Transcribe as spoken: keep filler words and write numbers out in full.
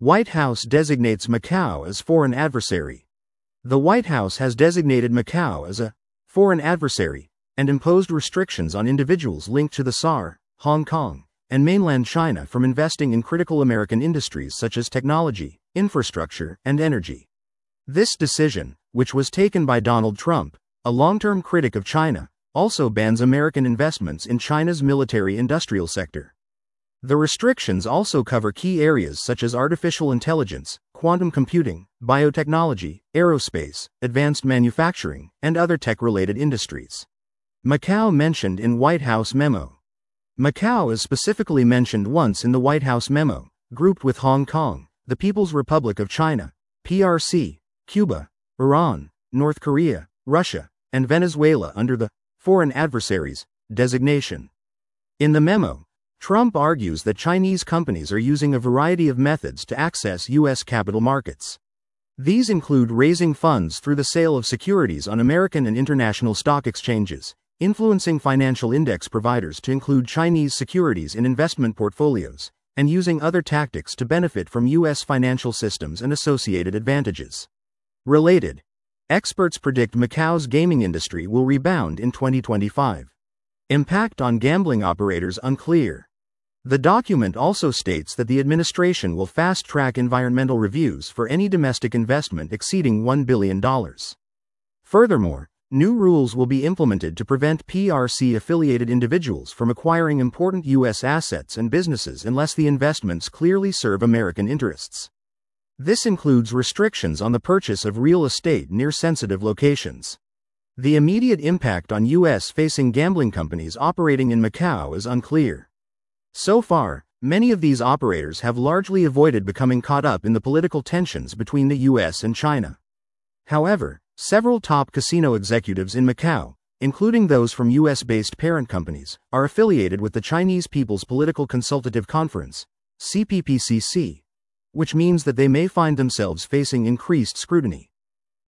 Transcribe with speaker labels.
Speaker 1: White House designates Macau as foreign adversary. The White House has designated Macau as a foreign adversary and imposed restrictions on individuals linked to the S A R, Hong Kong, and mainland China from investing in critical American industries such as technology, infrastructure, and energy. This decision, which was taken by Donald Trump, a long-term critic of China, also bans American investments in China's military-industrial sector. The restrictions also cover key areas such as artificial intelligence, quantum computing, biotechnology, aerospace, advanced manufacturing, and other tech-related industries. Macau mentioned in White House memo. Macau is specifically mentioned once in the White House memo, grouped with Hong Kong, the People's Republic of China, P R C, Cuba, Iran, North Korea, Russia, and Venezuela under the foreign adversaries designation. In the memo, Trump argues that Chinese companies are using a variety of methods to access U S capital markets. These include raising funds through the sale of securities on American and international stock exchanges, influencing financial index providers to include Chinese securities in investment portfolios, and using other tactics to benefit from U S financial systems and associated advantages. Related, experts predict Macau's gaming industry will rebound in twenty twenty-five. Impact on gambling operators unclear. The document also states that the administration will fast-track environmental reviews for any domestic investment exceeding one billion dollars. Furthermore, new rules will be implemented to prevent P R C-affiliated individuals from acquiring important U S assets and businesses unless the investments clearly serve American interests. This includes restrictions on the purchase of real estate near sensitive locations. The immediate impact on U S-facing gambling companies operating in Macau is unclear. So far, many of these operators have largely avoided becoming caught up in the political tensions between the U S and China. However, several top casino executives in Macau, including those from U S-based parent companies, are affiliated with the Chinese People's Political Consultative Conference, C P P C C, which means that they may find themselves facing increased scrutiny.